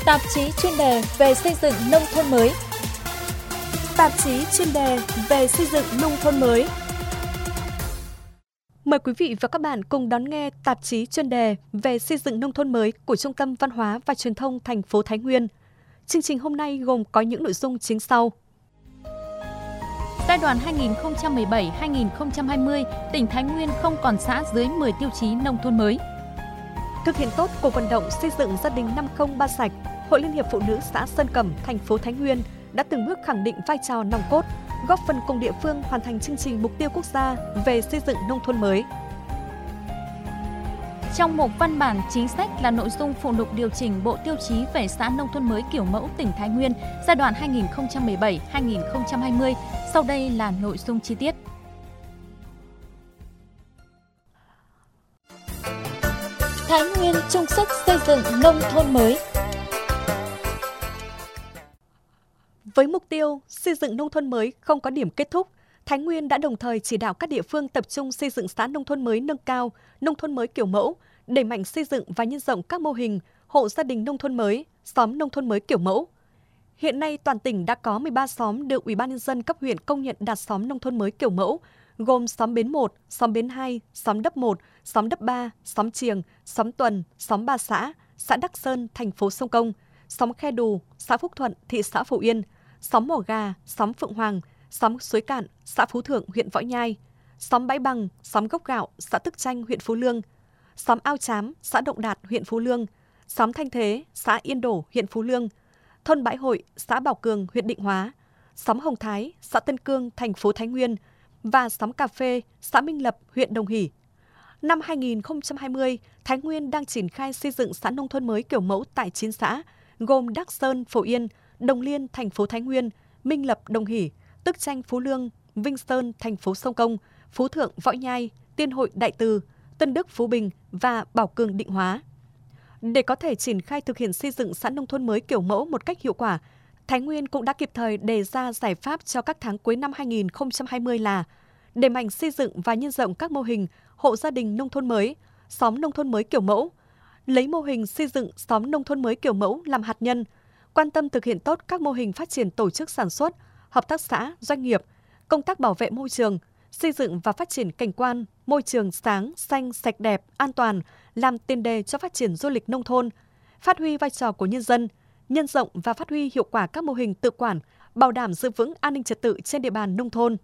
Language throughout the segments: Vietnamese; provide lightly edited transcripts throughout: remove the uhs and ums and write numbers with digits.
Tạp chí chuyên đề về xây dựng nông thôn mới. Tạp chí chuyên đề về xây dựng nông thôn mới. Mời quý vị và các bạn cùng đón nghe tạp chí chuyên đề về xây dựng nông thôn mới của Trung tâm Văn hóa và Truyền thông thành phố Thái Nguyên. Chương trình hôm nay gồm có những nội dung chính sau. Giai đoạn 2017-2020, tỉnh Thái Nguyên không còn xã dưới 10 tiêu chí nông thôn mới. Thực hiện tốt cuộc vận động xây dựng gia đình 503 sạch, Hội Liên hiệp Phụ nữ xã Sơn Cẩm, thành phố Thái Nguyên đã từng bước khẳng định vai trò nòng cốt, góp phần cùng địa phương hoàn thành chương trình mục tiêu quốc gia về xây dựng nông thôn mới. Trong một văn bản chính sách là nội dung phụ lục điều chỉnh bộ tiêu chí về xã nông thôn mới kiểu mẫu tỉnh Thái Nguyên giai đoạn 2017-2020. Sau đây là nội dung chi tiết. Thái Nguyên chung sức xây dựng nông thôn mới. Với mục tiêu xây dựng nông thôn mới không có điểm kết thúc, Thái Nguyên đã đồng thời chỉ đạo các địa phương tập trung xây dựng xã nông thôn mới nâng cao, nông thôn mới kiểu mẫu, đẩy mạnh xây dựng và nhân rộng các mô hình hộ gia đình nông thôn mới, xóm nông thôn mới kiểu mẫu. Hiện nay toàn tỉnh đã có 13 xóm được Ủy ban nhân dân cấp huyện công nhận đạt xóm nông thôn mới kiểu mẫu, gồm xóm Bến 1, xóm Bến 2, xóm Đấp 1, xóm Đấp 3, xóm Triềng, xóm Tuần, xóm Ba xã Đắc Sơn, thành phố Sông Công, xóm Khe Đù, xã Phúc Thuận, thị xã Phổ Yên, xóm Mỏ Gà, xóm Phượng Hoàng, xóm Suối Cạn, xã Phú Thượng, huyện Võ Nhai, xóm Bãi Bằng, xóm Gốc Gạo, xã Tức Chanh, huyện Phú Lương, xóm Ao Chám, xã Động Đạt, huyện Phú Lương, xóm Thanh Thế, xã Yên Đổ, huyện Phú Lương, thôn Bãi Hội, xã Bảo Cường, huyện Định Hóa, xóm Hồng Thái, xã Tân Cương, thành phố Thái Nguyên và xóm Cà Phê, xã Minh Lập, huyện Đồng Hỷ. Năm 2020, Thái Nguyên đang triển khai xây dựng xã nông thôn mới kiểu mẫu tại 9 xã, gồm Đắc Sơn, Phổ Yên, Đồng Liên, thành phố Thái Nguyên, Minh Lập, Đồng Hỷ, Tức Chanh, Phú Lương, Vinh Sơn, thành phố Sông Công, Phú Thượng, Võ Nhai, Tiên Hội, Đại Từ, Tân Đức, Phú Bình và Bảo Cường, Định Hóa. Để có thể triển khai thực hiện xây dựng xã nông thôn mới kiểu mẫu một cách hiệu quả, Thái Nguyên cũng đã kịp thời đề ra giải pháp cho các tháng cuối năm 2020 là đẩy mạnh xây dựng và nhân rộng các mô hình hộ gia đình nông thôn mới, xóm nông thôn mới kiểu mẫu, lấy mô hình xây dựng xóm nông thôn mới kiểu mẫu làm hạt nhân, quan tâm thực hiện tốt các mô hình phát triển tổ chức sản xuất, hợp tác xã, doanh nghiệp, công tác bảo vệ môi trường, xây dựng và phát triển cảnh quan, môi trường sáng, xanh, sạch đẹp, an toàn, làm tiền đề cho phát triển du lịch nông thôn, phát huy vai trò của nhân dân, nhân rộng và phát huy hiệu quả các mô hình tự quản, bảo đảm giữ vững an ninh trật tự trên địa bàn nông thôn.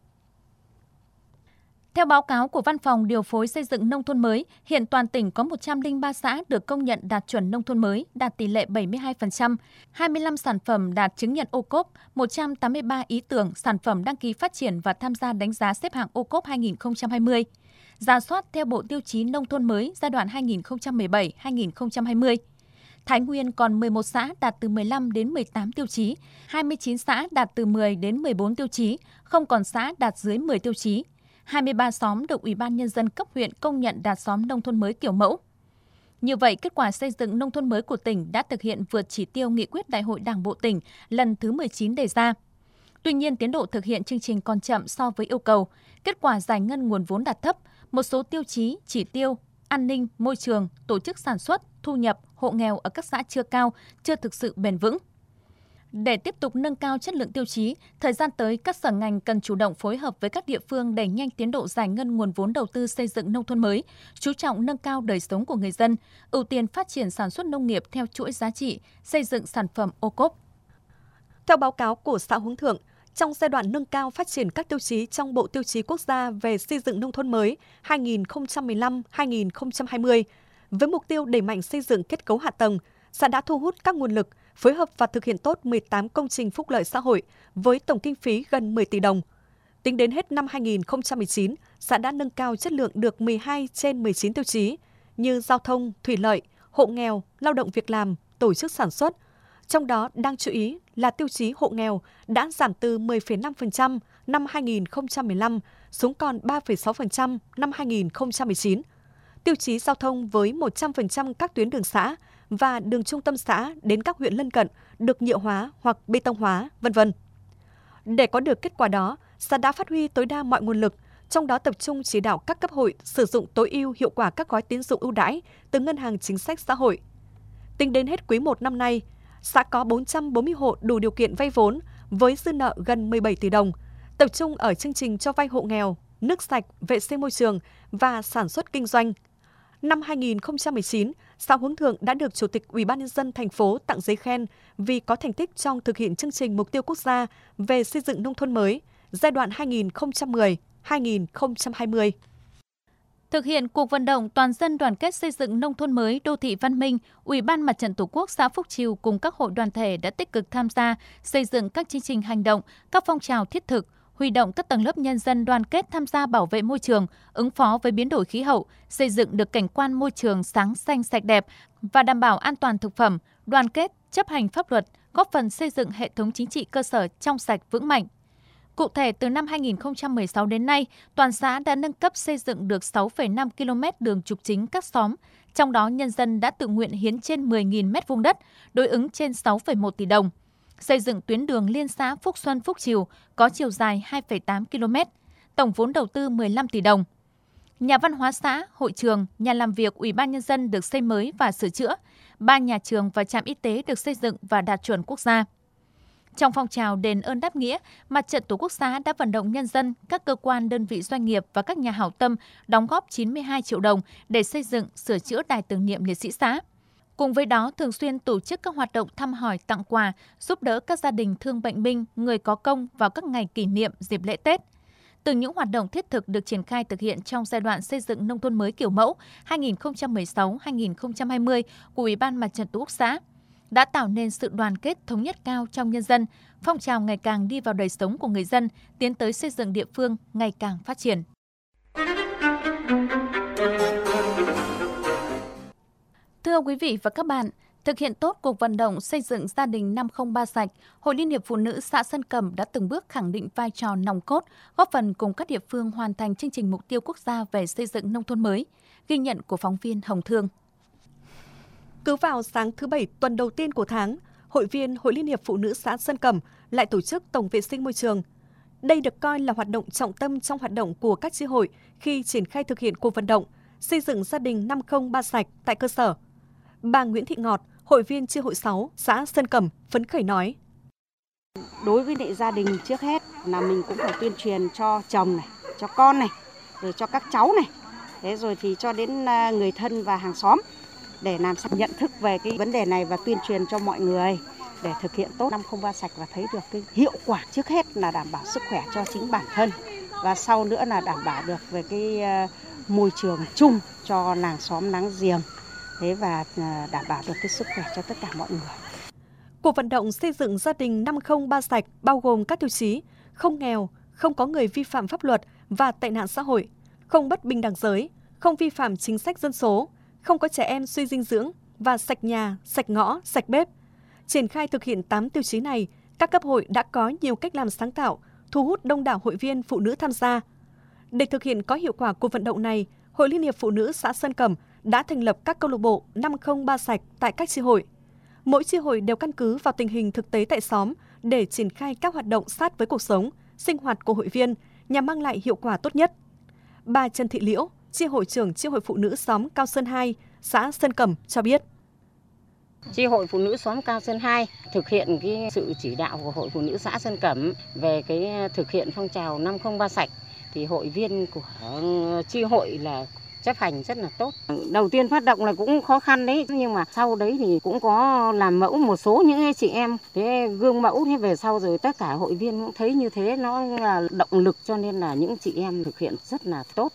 Theo báo cáo của Văn phòng Điều phối Xây dựng Nông thôn mới, hiện toàn tỉnh có 103 xã được công nhận đạt chuẩn nông thôn mới, đạt tỷ lệ 72%, 25 sản phẩm đạt chứng nhận ô cốp, 183 ý tưởng, sản phẩm đăng ký phát triển và tham gia đánh giá xếp hạng ô cốp 2020. Rà soát theo bộ tiêu chí nông thôn mới giai đoạn 2017-2020. Thái Nguyên còn 11 xã đạt từ 15 đến 18 tiêu chí, 29 xã đạt từ 10 đến 14 tiêu chí, không còn xã đạt dưới 10 tiêu chí. 23 xóm được Ủy ban Nhân dân cấp huyện công nhận đạt xóm nông thôn mới kiểu mẫu. Như vậy, kết quả xây dựng nông thôn mới của tỉnh đã thực hiện vượt chỉ tiêu nghị quyết Đại hội Đảng bộ tỉnh lần thứ 19 đề ra. Tuy nhiên, tiến độ thực hiện chương trình còn chậm so với yêu cầu, kết quả giải ngân nguồn vốn đạt thấp, một số tiêu chí, chỉ tiêu, an ninh, môi trường, tổ chức sản xuất, thu nhập, hộ nghèo ở các xã chưa cao, chưa thực sự bền vững. Để tiếp tục nâng cao chất lượng tiêu chí, thời gian tới các sở ngành cần chủ động phối hợp với các địa phương đẩy nhanh tiến độ giải ngân nguồn vốn đầu tư xây dựng nông thôn mới, chú trọng nâng cao đời sống của người dân, ưu tiên phát triển sản xuất nông nghiệp theo chuỗi giá trị, xây dựng sản phẩm ô cốp. Theo báo cáo của xã Hướng Thượng, trong giai đoạn nâng cao phát triển các tiêu chí trong Bộ Tiêu chí Quốc gia về xây dựng nông thôn mới 2015-2020, với mục tiêu đẩy mạnh xây dựng kết cấu hạ tầng, xã đã thu hút các nguồn lực, phối hợp và thực hiện tốt 18 công trình phúc lợi xã hội với tổng kinh phí gần 10 tỷ đồng. Tính đến hết năm 2019, xã đã nâng cao chất lượng được 12 trên 19 tiêu chí như giao thông, thủy lợi, hộ nghèo, lao động việc làm, tổ chức sản xuất. Trong đó đáng chú ý là tiêu chí hộ nghèo đã giảm từ 10,5% năm 2015 xuống còn 3,6% năm 2019. Tiêu chí giao thông với 100% các tuyến đường xã và đường trung tâm xã đến các huyện lân cận được nhựa hóa hoặc bê tông hóa, v.v. Để có được kết quả đó, xã đã phát huy tối đa mọi nguồn lực, trong đó tập trung chỉ đạo các cấp hội sử dụng tối ưu hiệu quả các gói tín dụng ưu đãi từ Ngân hàng Chính sách Xã hội. Tính đến hết quý 1 năm nay, Xã có 440 hộ đủ điều kiện vay vốn với dư nợ gần 17 tỷ đồng, tập trung ở chương trình cho vay hộ nghèo, nước sạch, vệ sinh môi trường và sản xuất kinh doanh. Năm 2019, xã Hướng Thượng đã được Chủ tịch Ủy ban nhân dân thành phố tặng giấy khen vì có thành tích trong thực hiện chương trình mục tiêu quốc gia về xây dựng nông thôn mới giai đoạn 2010-2020. Thực hiện cuộc vận động toàn dân đoàn kết xây dựng nông thôn mới đô thị văn minh, Ủy ban Mặt trận Tổ quốc xã Phúc Chiều cùng các hội đoàn thể đã tích cực tham gia xây dựng các chương trình hành động, các phong trào thiết thực, huy động các tầng lớp nhân dân đoàn kết tham gia bảo vệ môi trường, ứng phó với biến đổi khí hậu, xây dựng được cảnh quan môi trường sáng xanh sạch đẹp và đảm bảo an toàn thực phẩm, đoàn kết, chấp hành pháp luật, góp phần xây dựng hệ thống chính trị cơ sở trong sạch vững mạnh. Cụ thể, từ năm 2016 đến nay, toàn xã đã nâng cấp xây dựng được 6,5 km đường trục chính các xóm, trong đó nhân dân đã tự nguyện hiến trên 10.000 m2 đất, đối ứng trên 6,1 tỷ đồng. Xây dựng tuyến đường liên xã Phúc Xuân Phúc Chiều có chiều dài 2,8 km, tổng vốn đầu tư 15 tỷ đồng. Nhà văn hóa xã, hội trường, nhà làm việc Ủy ban nhân dân được xây mới và sửa chữa, 3 nhà trường và trạm y tế được xây dựng và đạt chuẩn quốc gia. Trong phong trào đền ơn đáp nghĩa, Mặt trận Tổ quốc xã đã vận động nhân dân, các cơ quan, đơn vị doanh nghiệp và các nhà hảo tâm đóng góp 92 triệu đồng để xây dựng, sửa chữa đài tưởng niệm liệt sĩ xã. Cùng với đó, thường xuyên tổ chức các hoạt động thăm hỏi, tặng quà, giúp đỡ các gia đình thương bệnh binh, người có công vào các ngày kỷ niệm, dịp lễ Tết. Từ những hoạt động thiết thực được triển khai thực hiện trong giai đoạn xây dựng nông thôn mới kiểu mẫu 2016-2020 của Ủy ban Mặt trận Tổ quốc xã, đã tạo nên sự đoàn kết thống nhất cao trong nhân dân, phong trào ngày càng đi vào đời sống của người dân, tiến tới xây dựng địa phương ngày càng phát triển. Thưa quý vị và các bạn, thực hiện tốt cuộc vận động xây dựng gia đình 503 sạch, Hội Liên hiệp Phụ nữ xã Sơn Cẩm đã từng bước khẳng định vai trò nòng cốt, góp phần cùng các địa phương hoàn thành chương trình mục tiêu quốc gia về xây dựng nông thôn mới. Ghi nhận của phóng viên Hồng Thương. Cứ vào sáng thứ Bảy tuần đầu tiên của tháng, hội viên Hội Liên hiệp Phụ nữ xã Sơn Cẩm lại tổ chức tổng vệ sinh môi trường. Đây được coi là hoạt động trọng tâm trong hoạt động của các chi hội khi triển khai thực hiện cuộc vận động xây dựng gia đình 503 sạch tại cơ sở. Bà Nguyễn Thị Ngọt, hội viên chi hội 6 xã Sơn Cẩm phấn khởi nói: Đối với lại gia đình trước hết là mình cũng phải tuyên truyền cho chồng này, cho con này, rồi cho các cháu này, thế rồi thì cho đến người thân và hàng xóm để làm sao nhận thức về cái vấn đề này và tuyên truyền cho mọi người để thực hiện tốt 503 sạch và thấy được cái hiệu quả. Trước hết là đảm bảo sức khỏe cho chính bản thân và sau nữa là đảm bảo được về cái môi trường chung cho làng xóm láng giềng. Thế và đảm bảo được cái sức khỏe cho tất cả mọi người. Cuộc vận động xây dựng gia đình 503 sạch bao gồm các tiêu chí không nghèo, không có người vi phạm pháp luật và tệ nạn xã hội, không bất bình đẳng giới, không vi phạm chính sách dân số, không có trẻ em suy dinh dưỡng và sạch nhà, sạch ngõ, sạch bếp. Triển khai thực hiện 8 tiêu chí này, các cấp hội đã có nhiều cách làm sáng tạo, thu hút đông đảo hội viên phụ nữ tham gia. Để thực hiện có hiệu quả cuộc vận động này, Hội Liên hiệp Phụ nữ xã Sơn Cẩm đã thành lập các câu lạc bộ 503 sạch tại các chi hội. Mỗi chi hội đều căn cứ vào tình hình thực tế tại xóm để triển khai các hoạt động sát với cuộc sống, sinh hoạt của hội viên nhằm mang lại hiệu quả tốt nhất. Bà Trần Thị Liễu, chi hội trưởng chi hội phụ nữ xóm Cao Sơn 2, xã Sơn Cẩm cho biết: Chi hội phụ nữ xóm Cao Sơn 2 thực hiện cái sự chỉ đạo của Hội Phụ nữ xã Sơn Cẩm về cái thực hiện phong trào 503 sạch thì hội viên của chi hội là chấp hành rất là tốt. Đầu tiên phát động là cũng khó khăn đấy, nhưng mà sau đấy thì cũng có làm mẫu một số những chị em, thế gương mẫu thế về sau rồi tất cả hội viên cũng thấy như thế, nó là động lực cho nên là những chị em thực hiện rất là tốt.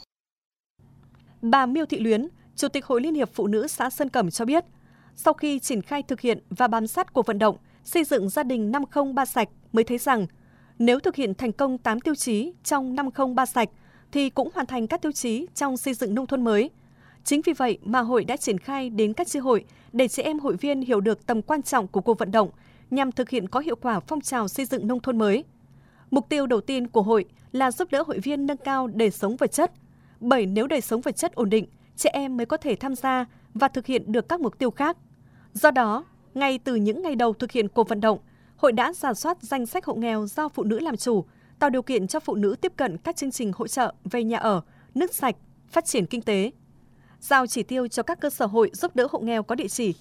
Bà Miêu Thị Luyến, Chủ tịch Hội Liên hiệp Phụ nữ xã Sơn Cẩm cho biết, sau khi triển khai thực hiện và bám sát cuộc vận động xây dựng gia đình 503 sạch mới thấy rằng nếu thực hiện thành công 8 tiêu chí trong 503 sạch thì cũng hoàn thành các tiêu chí trong xây dựng nông thôn mới. Chính vì vậy mà hội đã triển khai đến các chi hội để chị em hội viên hiểu được tầm quan trọng của cuộc vận động nhằm thực hiện có hiệu quả phong trào xây dựng nông thôn mới. Mục tiêu đầu tiên của hội là giúp đỡ hội viên nâng cao đời sống vật chất, bởi nếu đời sống vật chất ổn định, chị em mới có thể tham gia và thực hiện được các mục tiêu khác. Do đó, ngay từ những ngày đầu thực hiện cuộc vận động, hội đã rà soát danh sách hộ nghèo do phụ nữ làm chủ, tạo điều kiện cho phụ nữ tiếp cận các chương trình hỗ trợ về nhà ở, nước sạch, phát triển kinh tế. Giao chỉ tiêu cho các cơ sở hội giúp đỡ hộ nghèo có địa chỉ.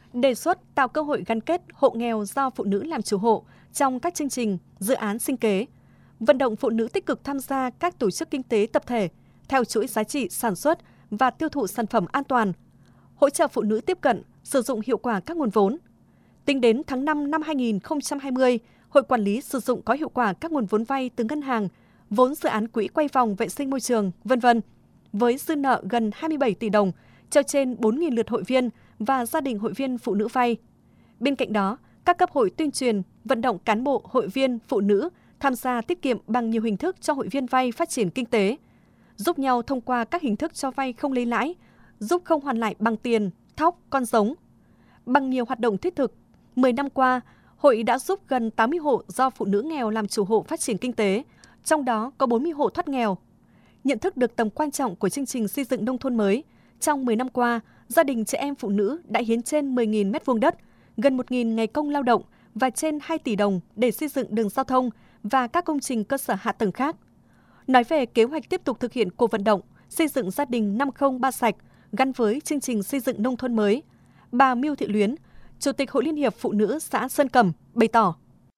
đề xuất tạo cơ hội gắn kết hộ nghèo do phụ nữ làm chủ hộ trong các chương trình, dự án sinh kế, vận động phụ nữ tích cực tham gia các tổ chức kinh tế tập thể theo chuỗi giá trị sản xuất và tiêu thụ sản phẩm an toàn, hỗ trợ phụ nữ tiếp cận, sử dụng hiệu quả các nguồn vốn. Tính đến tháng 5 năm 2020, Hội quản lý sử dụng có hiệu quả các nguồn vốn vay từ ngân hàng, vốn dự án quỹ quay vòng vệ sinh môi trường, v.v. với dư nợ gần 27 tỷ đồng cho trên 4.000 lượt hội viên và gia đình hội viên phụ nữ vay. Bên cạnh đó, các cấp hội tuyên truyền, vận động cán bộ, hội viên, phụ nữ tham gia tiết kiệm bằng nhiều hình thức cho hội viên vay phát triển kinh tế, giúp nhau thông qua các hình thức cho vay không lấy lãi, giúp không hoàn lại bằng tiền, thóc, con giống. Bằng nhiều hoạt động thiết thực, 10 năm qua, Hội đã giúp gần 80 hộ do phụ nữ nghèo làm chủ hộ phát triển kinh tế, trong đó có 40 hộ thoát nghèo. Nhận thức được tầm quan trọng của chương trình xây dựng nông thôn mới, trong 10 năm qua, gia đình trẻ em phụ nữ đã hiến trên 10.000 m2 đất, gần 1.000 ngày công lao động và trên 2 tỷ đồng để xây dựng đường giao thông và các công trình cơ sở hạ tầng khác. Nói về kế hoạch tiếp tục thực hiện cuộc vận động xây dựng gia đình 503 sạch gắn với chương trình xây dựng nông thôn mới, bà Miêu Thị Luyến, Chủ tịch Hội Liên hiệp Phụ nữ xã Sơn Cẩm bày tỏ.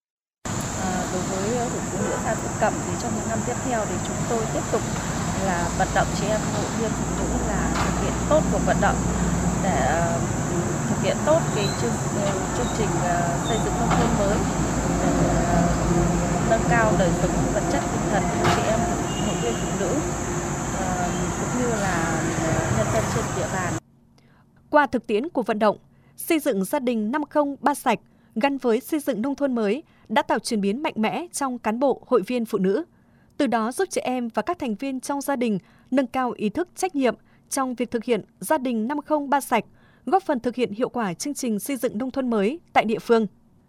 Đối với Hội Phụ nữ xã Sơn Cẩm thì trong những năm tiếp theo thì chúng tôi tiếp tục là vận động chị em hội viên phụ nữ là thực hiện tốt cuộc vận động để thực hiện tốt cái chương trình xây dựng nông thôn mới để nâng cao đời sống vật chất tinh thần của chị em hội viên phụ nữ cũng như là nhân dân trên địa bàn. Qua thực tiễn của vận động, xây dựng gia đình 503 sạch gắn với xây dựng nông thôn mới đã tạo chuyển biến mạnh mẽ trong cán bộ hội viên phụ nữ. Từ đó giúp trẻ em và các thành viên trong gia đình nâng cao ý thức trách nhiệm trong việc thực hiện gia đình 503 sạch, góp phần thực hiện hiệu quả chương trình xây dựng nông thôn mới tại địa phương.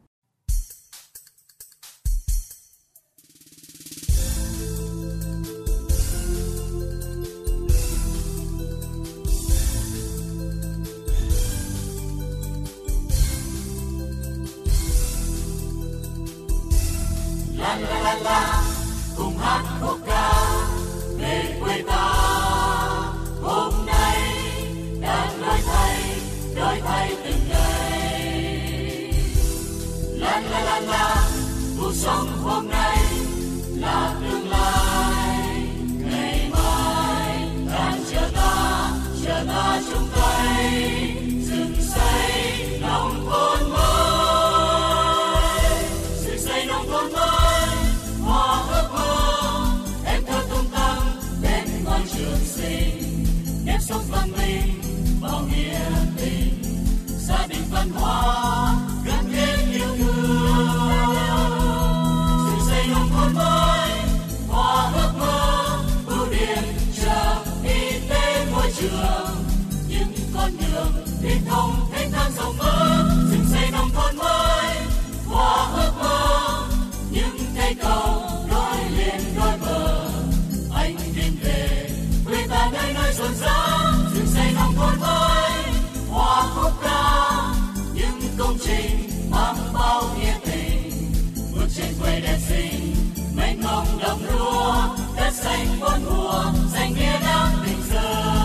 La la la la, cùng hát khúc ca về quê ta. Hôm nay đang đổi thay từng ngày. La la la la, cuộc sống hôm nay là tương lai. Ngày mai đang chờ ta chung tay dựng xây nông thôn mới, dựng xây nông thôn mới. Sống văn minh bao nghĩa tình, gia đình văn hóa gắn kết yêu thương, dựng xây nông thôn mới, hòa ước mơ, bưu điện, chợ, y tế, môi trường, những con đường liên thông thanh thang rộng mở, dựng xây nông thôn mới, hòa ước mơ, những cây cầu nối liền đôi bờ, anh tìm về quê ta nơi nơi rộn rã. Nông thôn mới, hòa khúc ca, những công trình mang bao nghĩa tình, bước trên quê đẹp xinh, mênh mông đồng lúa, đất xanh bốn mùa, danh nghĩa đáng bình dương.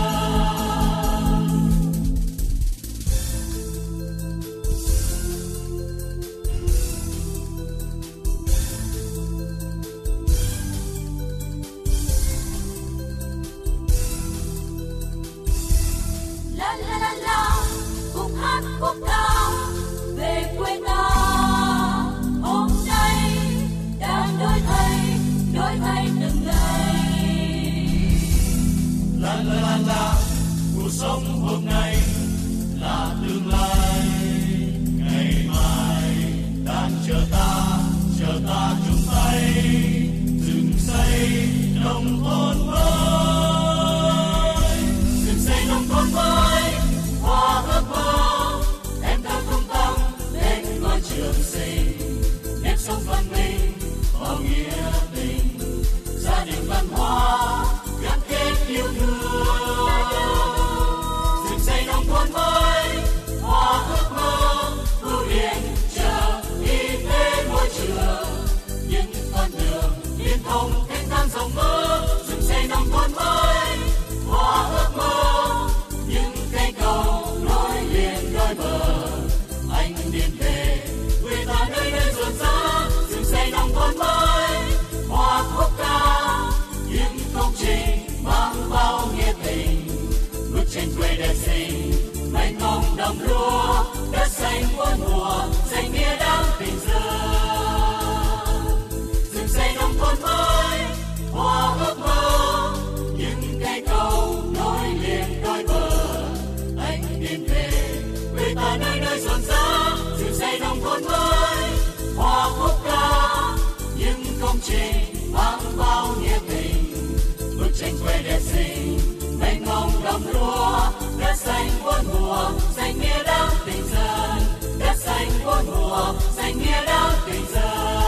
Khúc ca về quê ta, hôm nay đang đổi thay từng ngày. lúa, đất xanh bốn mùa, danh nghĩa đáng vinh dự. Dựng xây nông thôn mới, hoa ước mơ, những cây cầu nối liền đôi bờ. Anh tìm về quê ta nơi nơi rộn rã, dựng xây nông thôn mới, hoa quốc ca, những công trình mang bao nhiệt tình. Bức tranh quê đẹp xinh, mênh mông đồng lúa, đất xanh bốn mùa, danh nghĩa đáng tình dân. Đất xanh bốn mùa, danh nghĩa đáng tình dân.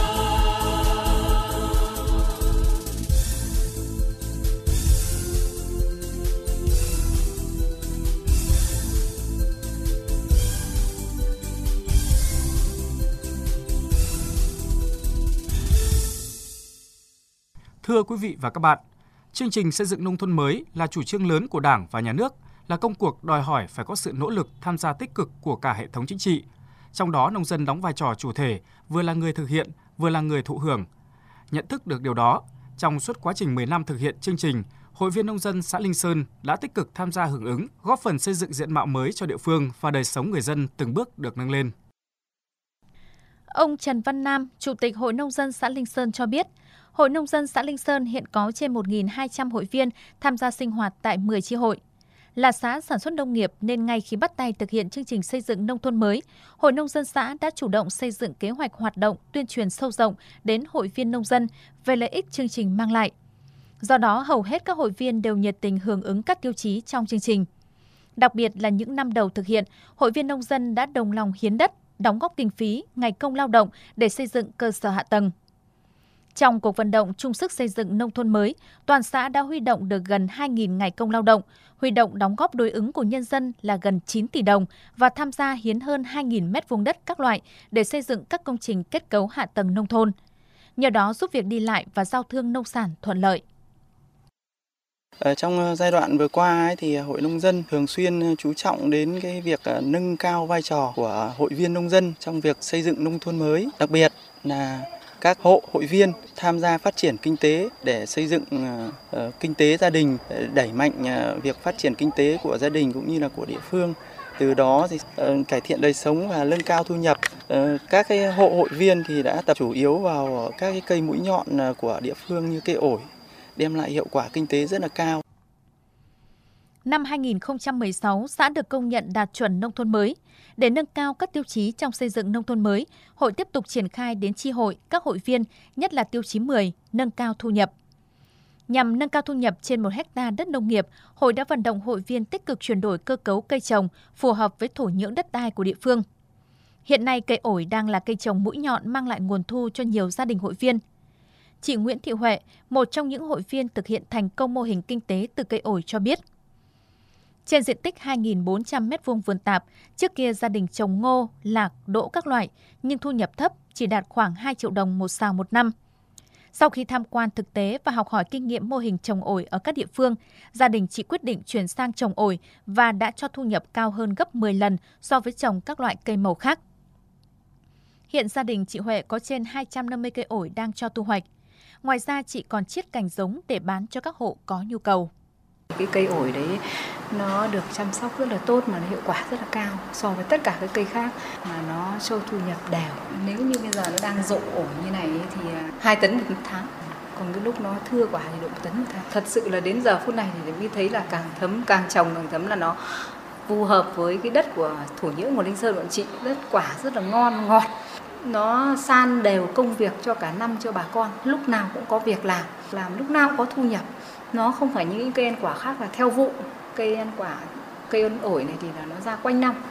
Thưa quý vị và các bạn, chương trình xây dựng nông thôn mới là chủ trương lớn của Đảng và Nhà nước, là công cuộc đòi hỏi phải có sự nỗ lực tham gia tích cực của cả hệ thống chính trị. Trong đó nông dân đóng vai trò chủ thể, vừa là người thực hiện, vừa là người thụ hưởng. Nhận thức được điều đó, trong suốt quá trình 10 năm thực hiện chương trình, Hội viên nông dân xã Linh Sơn đã tích cực tham gia hưởng ứng, góp phần xây dựng diện mạo mới cho địa phương và đời sống người dân từng bước được nâng lên. Ông Trần Văn Nam, Chủ tịch Hội Nông dân xã Linh Sơn cho biết, Hội Nông dân xã Linh Sơn hiện có trên 1.200 hội viên tham gia sinh hoạt tại 10 chi hội. Là xã sản xuất nông nghiệp nên ngay khi bắt tay thực hiện chương trình xây dựng nông thôn mới, Hội Nông dân xã đã chủ động xây dựng kế hoạch hoạt động tuyên truyền sâu rộng đến hội viên nông dân về lợi ích chương trình mang lại. Do đó, hầu hết các hội viên đều nhiệt tình hưởng ứng các tiêu chí trong chương trình. Đặc biệt là những năm đầu thực hiện, hội viên nông dân đã đồng lòng hiến đất, đóng góp kinh phí, ngày công lao động để xây dựng cơ sở hạ tầng. Trong cuộc vận động chung sức xây dựng nông thôn mới, toàn xã đã huy động được gần 2.000 ngày công lao động, huy động đóng góp đối ứng của nhân dân là gần 9 tỷ đồng và tham gia hiến hơn 2.000 mét vuông đất các loại để xây dựng các công trình kết cấu hạ tầng nông thôn. Nhờ đó giúp việc đi lại và giao thương nông sản thuận lợi. Trong giai đoạn vừa qua thì Hội Nông dân thường xuyên chú trọng đến cái việc nâng cao vai trò của hội viên nông dân trong việc xây dựng nông thôn mới, đặc biệt là các hộ hội viên tham gia phát triển kinh tế để xây dựng kinh tế gia đình, đẩy mạnh việc phát triển kinh tế của gia đình cũng như là của địa phương. Từ đó thì cải thiện đời sống và nâng cao thu nhập. Các cái hộ hội viên thì đã tập chủ yếu vào các cái cây mũi nhọn của địa phương như cây ổi, đem lại hiệu quả kinh tế rất là cao. Năm 2016, xã được công nhận đạt chuẩn nông thôn mới. Để nâng cao các tiêu chí trong xây dựng nông thôn mới, hội tiếp tục triển khai đến chi hội, các hội viên, nhất là tiêu chí 10, nâng cao thu nhập. Nhằm nâng cao thu nhập trên 1 hectare đất nông nghiệp, hội đã vận động hội viên tích cực chuyển đổi cơ cấu cây trồng phù hợp với thổ nhưỡng đất đai của địa phương. Hiện nay, cây ổi đang là cây trồng mũi nhọn mang lại nguồn thu cho nhiều gia đình hội viên. Chị Nguyễn Thị Huệ, một trong những hội viên thực hiện thành công mô hình kinh tế từ cây ổi cho biết. Trên diện tích 2.400 m2 vườn tạp, trước kia gia đình trồng ngô, lạc, đỗ các loại, nhưng thu nhập thấp, chỉ đạt khoảng 2 triệu đồng một sào một năm. Sau khi tham quan thực tế và học hỏi kinh nghiệm mô hình trồng ổi ở các địa phương, gia đình chị quyết định chuyển sang trồng ổi và đã cho thu nhập cao hơn gấp 10 lần so với trồng các loại cây màu khác. Hiện gia đình chị Huệ có trên 250 cây ổi đang cho thu hoạch. Ngoài ra, chị còn chiết cành giống để bán cho các hộ có nhu cầu. Cái cây ổi đấy nó được chăm sóc rất là tốt mà nó hiệu quả rất là cao so với tất cả các cây khác, mà nó cho thu nhập đều. Nếu như bây giờ nó đang rộ ổi như này thì 2 tấn một tháng. Còn cái lúc nó thưa quả thì độ 1 tấn một tháng. Thật sự là đến giờ phút này thì mới thấy là càng thấm, càng trồng càng thấm là nó phù hợp với cái đất của thổ nhưỡng của Linh Sơn bọn chị. Đất quả rất là ngon, ngọt. Nó san đều công việc cho cả năm cho bà con. Lúc nào cũng có việc làm lúc nào cũng có thu nhập. Nó không phải những cây ăn quả khác là theo vụ. Cây ăn quả, cây ổi này thì là nó ra quanh năm.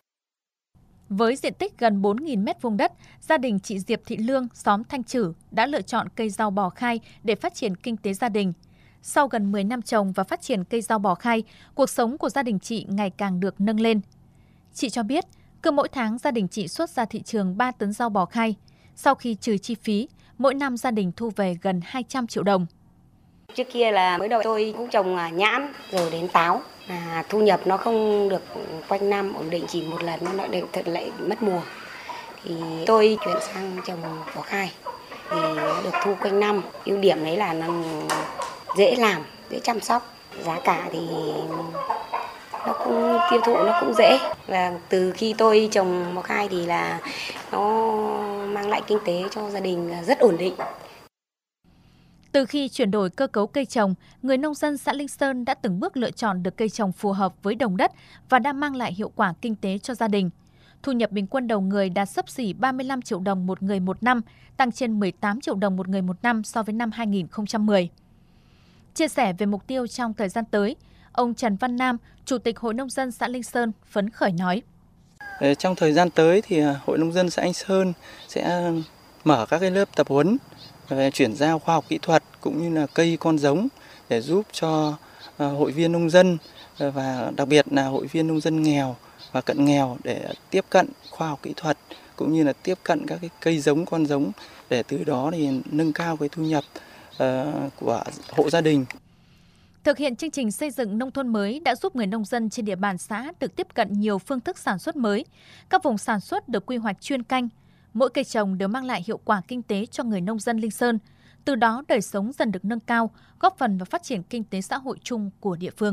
Với diện tích gần 4.000 m2 đất, gia đình chị Diệp Thị Lương, xóm Thanh Trử đã lựa chọn cây rau bò khai để phát triển kinh tế gia đình. Sau gần 10 năm trồng và phát triển cây rau bò khai, cuộc sống của gia đình chị ngày càng được nâng lên. Chị cho biết, cứ mỗi tháng gia đình chị xuất ra thị trường 3 tấn rau bò khai. Sau khi trừ chi phí, mỗi năm gia đình thu về gần 200 triệu đồng. Trước kia là mới đầu tôi cũng trồng nhãn rồi đến táo. Thu nhập nó không được quanh năm ổn định, chỉ một lần nó thật lại mất mùa. Thì tôi chuyển sang trồng bò khai thì được thu quanh năm. Ưu điểm đấy là nó dễ làm, dễ chăm sóc. Giá cả thì nó cũng tiêu thụ nó cũng dễ. Và từ khi tôi trồng mọc hai thì là nó mang lại kinh tế cho gia đình rất ổn định. Từ khi chuyển đổi cơ cấu cây trồng, người nông dân xã Linh Sơn đã từng bước lựa chọn được cây trồng phù hợp với đồng đất và đã mang lại hiệu quả kinh tế cho gia đình. Thu nhập bình quân đầu người đạt xấp xỉ 35 triệu đồng một người một năm, tăng trên 18 triệu đồng một người một năm so với năm 2010. Chia sẻ về mục tiêu trong thời gian tới, ông Trần Văn Nam, Chủ tịch Hội Nông dân xã Linh Sơn phấn khởi nói. Trong thời gian tới thì Hội Nông dân xã Linh Sơn sẽ mở các cái lớp tập huấn về chuyển giao khoa học kỹ thuật cũng như là cây con giống để giúp cho hội viên nông dân và đặc biệt là hội viên nông dân nghèo và cận nghèo để tiếp cận khoa học kỹ thuật cũng như là tiếp cận các cái cây giống con giống để từ đó thì nâng cao cái thu nhập của hộ gia đình. Thực hiện chương trình xây dựng nông thôn mới đã giúp người nông dân trên địa bàn xã được tiếp cận nhiều phương thức sản xuất mới. Các vùng sản xuất được quy hoạch chuyên canh. Mỗi cây trồng đều mang lại hiệu quả kinh tế cho người nông dân Linh Sơn. Từ đó đời sống dần được nâng cao, góp phần vào phát triển kinh tế xã hội chung của địa phương.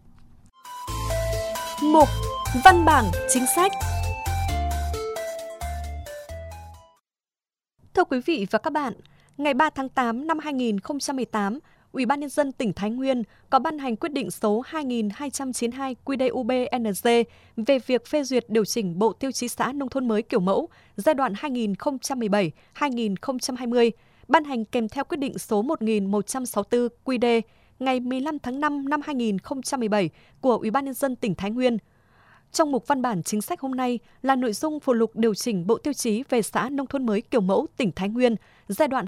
Mục Văn bản chính sách. Thưa quý vị và các bạn, ngày 3 tháng 8 năm 2018, Ủy ban nhân dân tỉnh Thái Nguyên có ban hành quyết định số 2292 QĐ-UB-NG về việc phê duyệt điều chỉnh Bộ Tiêu chí xã nông thôn mới kiểu mẫu giai đoạn 2017-2020, ban hành kèm theo quyết định số 1164 QĐ ngày 15 tháng 5 năm 2017 của Ủy ban nhân dân tỉnh Thái Nguyên. Trong mục văn bản chính sách hôm nay là nội dung phụ lục điều chỉnh Bộ Tiêu chí về xã nông thôn mới kiểu mẫu tỉnh Thái Nguyên giai đoạn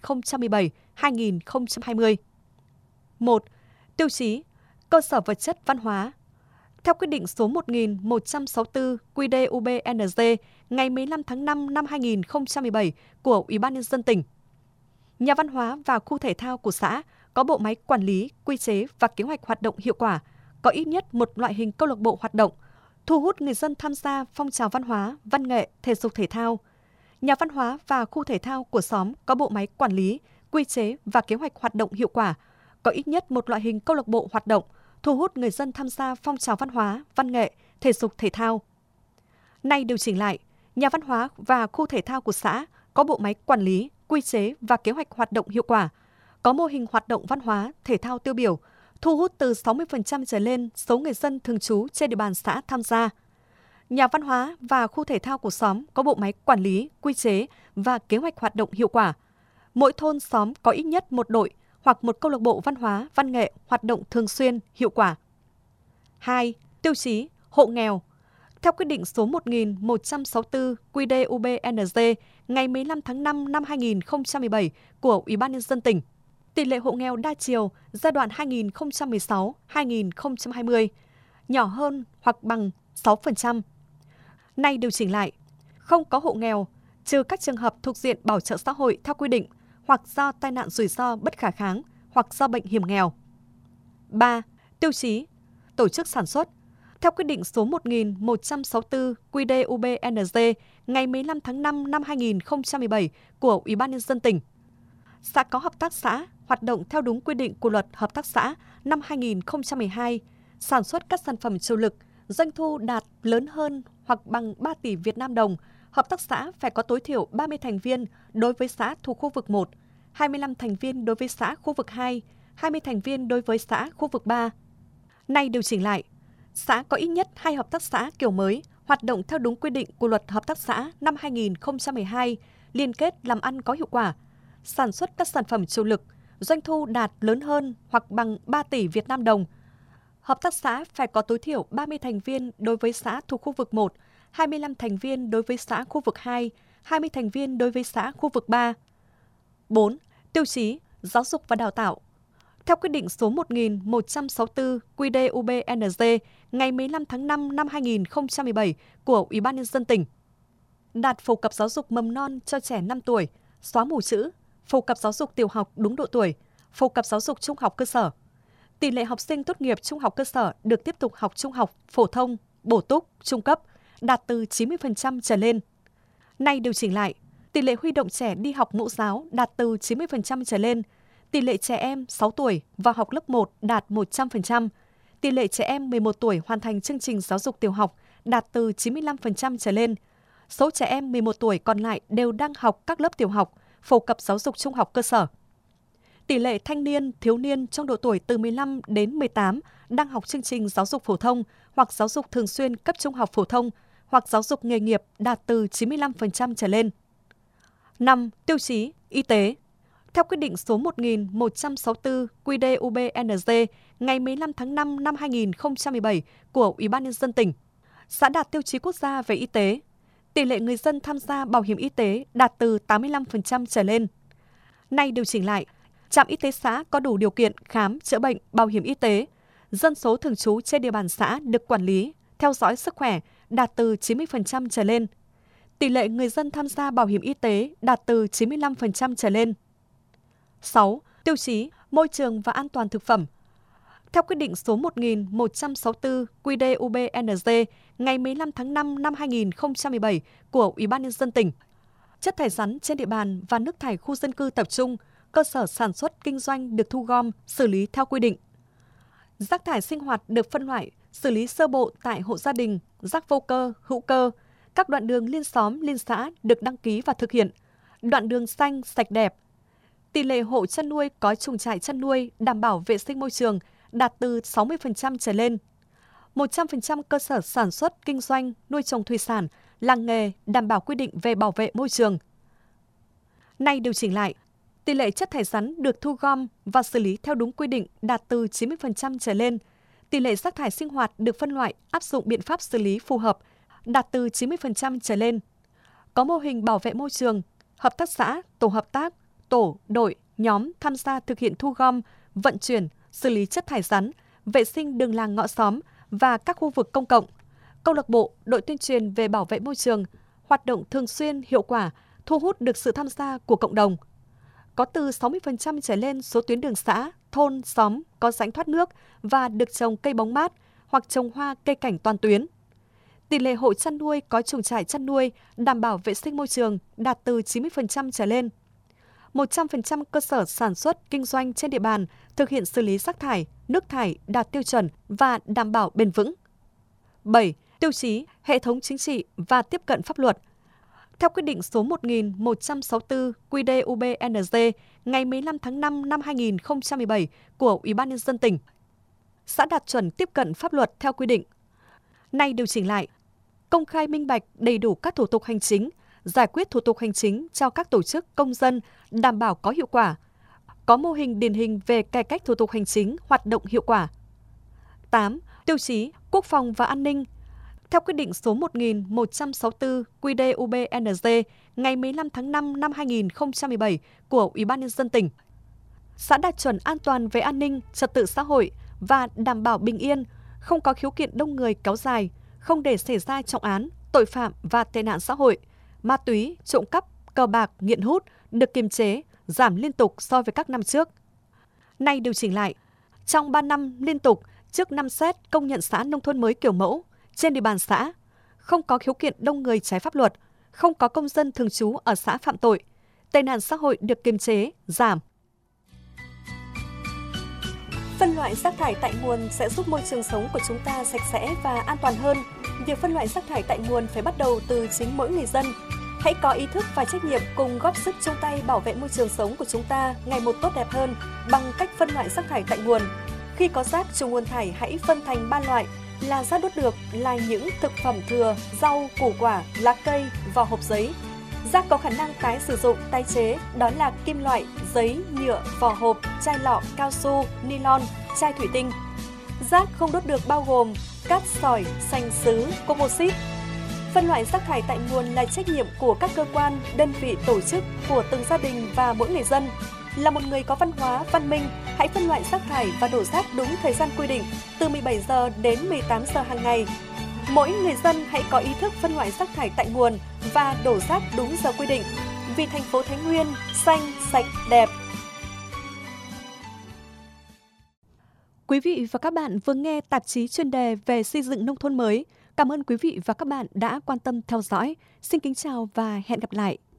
2017-2020. 1. Tiêu chí cơ sở vật chất văn hóa. Theo quyết định số 1164 QĐ-UB-NG ngày 15 tháng 5 năm 2017 của Ủy ban nhân dân tỉnh, nhà văn hóa và khu thể thao của xã có bộ máy quản lý, quy chế và kế hoạch hoạt động hiệu quả, có ít nhất một loại hình câu lạc bộ hoạt động, thu hút người dân tham gia phong trào văn hóa, văn nghệ, thể dục thể thao. Nhà văn hóa và khu thể thao của xóm có bộ máy quản lý, quy chế và kế hoạch hoạt động hiệu quả, có ít nhất một loại hình câu lạc bộ hoạt động, thu hút người dân tham gia phong trào văn hóa, văn nghệ, thể dục thể thao. Nay điều chỉnh lại, nhà văn hóa và khu thể thao của xã có bộ máy quản lý, quy chế và kế hoạch hoạt động hiệu quả, có mô hình hoạt động văn hóa, thể thao tiêu biểu, thu hút từ 60% trở lên số người dân thường trú trên địa bàn xã tham gia. Nhà văn hóa và khu thể thao của xóm có bộ máy quản lý, quy chế và kế hoạch hoạt động hiệu quả. Mỗi thôn xóm có ít nhất một đội hoặc một câu lạc bộ văn hóa, văn nghệ hoạt động thường xuyên, hiệu quả. 2. Tiêu chí hộ nghèo. Theo quyết định số 1164 QĐ-UB-NG ngày 15 tháng 5 năm 2017 của Ủy ban nhân dân tỉnh, tỷ lệ hộ nghèo đa chiều giai đoạn 2016-2020 nhỏ hơn hoặc bằng 6%. Nay điều chỉnh lại, không có hộ nghèo trừ các trường hợp thuộc diện bảo trợ xã hội theo quy định hoặc do tai nạn rủi ro bất khả kháng hoặc do bệnh hiểm nghèo. 3. Tiêu chí tổ chức sản xuất. Theo quyết định số 1164 QĐ-UB-NG ngày 15 tháng 5 năm 2017 của Ủy ban nhân dân tỉnh, xã có hợp tác xã hoạt động theo đúng quy định của Luật Hợp tác xã năm 2012, sản xuất các sản phẩm chủ lực, doanh thu đạt lớn hơn hoặc bằng 3 tỷ Việt Nam đồng, hợp tác xã phải có tối thiểu 30 thành viên đối với xã thuộc khu vực 1, 25 thành viên đối với xã khu vực 2, 20 thành viên đối với xã khu vực 3. Nay điều chỉnh lại, xã có ít nhất 2 hợp tác xã kiểu mới hoạt động theo đúng quy định của Luật Hợp tác xã năm 2012, liên kết làm ăn có hiệu quả, sản xuất các sản phẩm chủ lực, doanh thu đạt lớn hơn hoặc bằng 3 tỷ Việt Nam đồng. Hợp tác xã phải có tối thiểu 30 thành viên đối với xã thuộc khu vực 1, 25 thành viên đối với xã khu vực 2, 20 thành viên đối với xã khu vực 3. 4. Tiêu chí giáo dục và đào tạo. Theo quyết định số 1164 QĐ-UB-NG ngày 15 tháng 5 năm 2017 của Ủy ban nhân dân tỉnh, đạt phổ cập giáo dục mầm non cho trẻ 5 tuổi, xóa mù chữ, phổ cập giáo dục tiểu học đúng độ tuổi, phổ cập giáo dục trung học cơ sở. Tỷ lệ học sinh tốt nghiệp trung học cơ sở được tiếp tục học trung học, phổ thông, bổ túc, trung cấp đạt từ 90% trở lên. Nay điều chỉnh lại, tỷ lệ huy động trẻ đi học mẫu giáo đạt từ 90% trở lên, tỷ lệ trẻ em 6 tuổi vào học lớp 1 đạt 100%, tỷ lệ trẻ em 11 tuổi hoàn thành chương trình giáo dục tiểu học đạt từ 95% trở lên. Số trẻ em 11 tuổi còn lại đều đang học các lớp tiểu học, phổ cập giáo dục trung học cơ sở. Tỷ lệ thanh niên, thiếu niên trong độ tuổi từ 15 đến 18 đang học chương trình giáo dục phổ thông hoặc giáo dục thường xuyên cấp trung học phổ thông hoặc giáo dục nghề nghiệp đạt từ 95% trở lên. 5. Tiêu chí y tế. Theo quyết định số 1164 QĐ-UB-NG ngày 15 tháng 5 năm 2017 của Ủy ban nhân dân tỉnh, xã đạt tiêu chí quốc gia về y tế. Tỷ lệ người dân tham gia bảo hiểm y tế đạt từ 85% trở lên. Nay điều chỉnh lại, trạm y tế xã có đủ điều kiện khám, chữa bệnh, bảo hiểm y tế. Dân số thường trú trên địa bàn xã được quản lý, theo dõi sức khỏe đạt từ 90% trở lên. Tỷ lệ người dân tham gia bảo hiểm y tế đạt từ 95% trở lên. 6. Tiêu chí môi trường và an toàn thực phẩm. Theo quyết định số 1164 QĐ-UB-NG ngày 15 tháng 5 năm 2017 của Ủy ban nhân dân tỉnh, chất thải rắn trên địa bàn và nước thải khu dân cư tập trung, cơ sở sản xuất kinh doanh được thu gom, xử lý theo quy định. Rác thải sinh hoạt được phân loại, xử lý sơ bộ tại hộ gia đình, rác vô cơ, hữu cơ. Các đoạn đường liên xóm, liên xã được đăng ký và thực hiện. Đoạn đường xanh, sạch đẹp. Tỷ lệ hộ chăn nuôi có chuồng trại chăn nuôi đảm bảo vệ sinh môi trường đạt từ 60% trở lên. 100% cơ sở sản xuất, kinh doanh, nuôi trồng thủy sản, làng nghề đảm bảo quy định về bảo vệ môi trường. Nay điều chỉnh lại, tỷ lệ chất thải rắn được thu gom và xử lý theo đúng quy định đạt từ 90% trở lên. Tỷ lệ rác thải sinh hoạt được phân loại áp dụng biện pháp xử lý phù hợp đạt từ 90% trở lên. Có mô hình bảo vệ môi trường, hợp tác xã, tổ hợp tác, tổ, đội, nhóm tham gia thực hiện thu gom, vận chuyển, xử lý chất thải rắn, vệ sinh đường làng ngõ xóm và các khu vực công cộng. Câu lạc bộ, đội tuyên truyền về bảo vệ môi trường, hoạt động thường xuyên, hiệu quả, thu hút được sự tham gia của cộng đồng. Có từ 60% trở lên số tuyến đường xã, thôn, xóm có rãnh thoát nước và được trồng cây bóng mát hoặc trồng hoa cây cảnh toàn tuyến. Tỷ lệ hộ chăn nuôi có chuồng trại chăn nuôi đảm bảo vệ sinh môi trường đạt từ 90% trở lên. 100% cơ sở sản xuất, kinh doanh trên địa bàn thực hiện xử lý rác thải, nước thải đạt tiêu chuẩn và đảm bảo bền vững. 7. Tiêu chí, hệ thống chính trị và tiếp cận pháp luật. Theo quyết định số 1164 QĐ-UB-NG ngày 15 tháng 5 năm 2017 của Ủy ban nhân dân tỉnh, xã đạt chuẩn tiếp cận pháp luật theo quy định. Nay điều chỉnh lại, công khai minh bạch đầy đủ các thủ tục hành chính, giải quyết thủ tục hành chính cho các tổ chức công dân đảm bảo có hiệu quả, có mô hình điển hình về cải cách thủ tục hành chính hoạt động hiệu quả. 8. Tiêu chí quốc phòng và an ninh. Theo quyết định số 1164 QĐ-UB-NG ngày 15 tháng 5 năm 2017 của Ủy ban nhân dân tỉnh, xã đạt chuẩn an toàn về an ninh, trật tự xã hội và đảm bảo bình yên, không có khiếu kiện đông người kéo dài, không để xảy ra trọng án, tội phạm và tệ nạn xã hội, ma túy, trộm cắp, cờ bạc, nghiện hút được kiềm chế, giảm liên tục so với các năm trước. Nay điều chỉnh lại, trong 3 năm liên tục trước năm xét công nhận xã nông thôn mới kiểu mẫu, trên địa bàn xã, không có khiếu kiện đông người trái pháp luật, không có công dân thường trú ở xã phạm tội, tệ nạn xã hội được kiềm chế, giảm. Phân loại rác thải tại nguồn sẽ giúp môi trường sống của chúng ta sạch sẽ và an toàn hơn. Việc phân loại rác thải tại nguồn phải bắt đầu từ chính mỗi người dân. Hãy có ý thức và trách nhiệm cùng góp sức chung tay bảo vệ môi trường sống của chúng ta ngày một tốt đẹp hơn bằng cách phân loại rác thải tại nguồn. Khi có rác trùng nguồn thải hãy phân thành 3 loại là rác đốt được là những thực phẩm thừa, rau, củ quả, lá cây, vỏ hộp giấy. Rác có khả năng tái sử dụng, tái chế đó là kim loại, giấy, nhựa, vỏ hộp, chai lọ, cao su, nylon, chai thủy tinh. Rác không đốt được bao gồm cát sỏi, sành sứ, composite. Phân loại rác thải tại nguồn là trách nhiệm của các cơ quan, đơn vị, tổ chức, của từng gia đình và mỗi người dân. Là một người có văn hóa, văn minh, hãy phân loại rác thải và đổ rác đúng thời gian quy định, từ 17 giờ đến 18 giờ hàng ngày. Mỗi người dân hãy có ý thức phân loại rác thải tại nguồn và đổ rác đúng giờ quy định. Vì thành phố Thái Nguyên xanh, sạch, đẹp. Quý vị và các bạn vừa nghe tạp chí chuyên đề về xây dựng nông thôn mới. Cảm ơn quý vị và các bạn đã quan tâm theo dõi. Xin kính chào và hẹn gặp lại.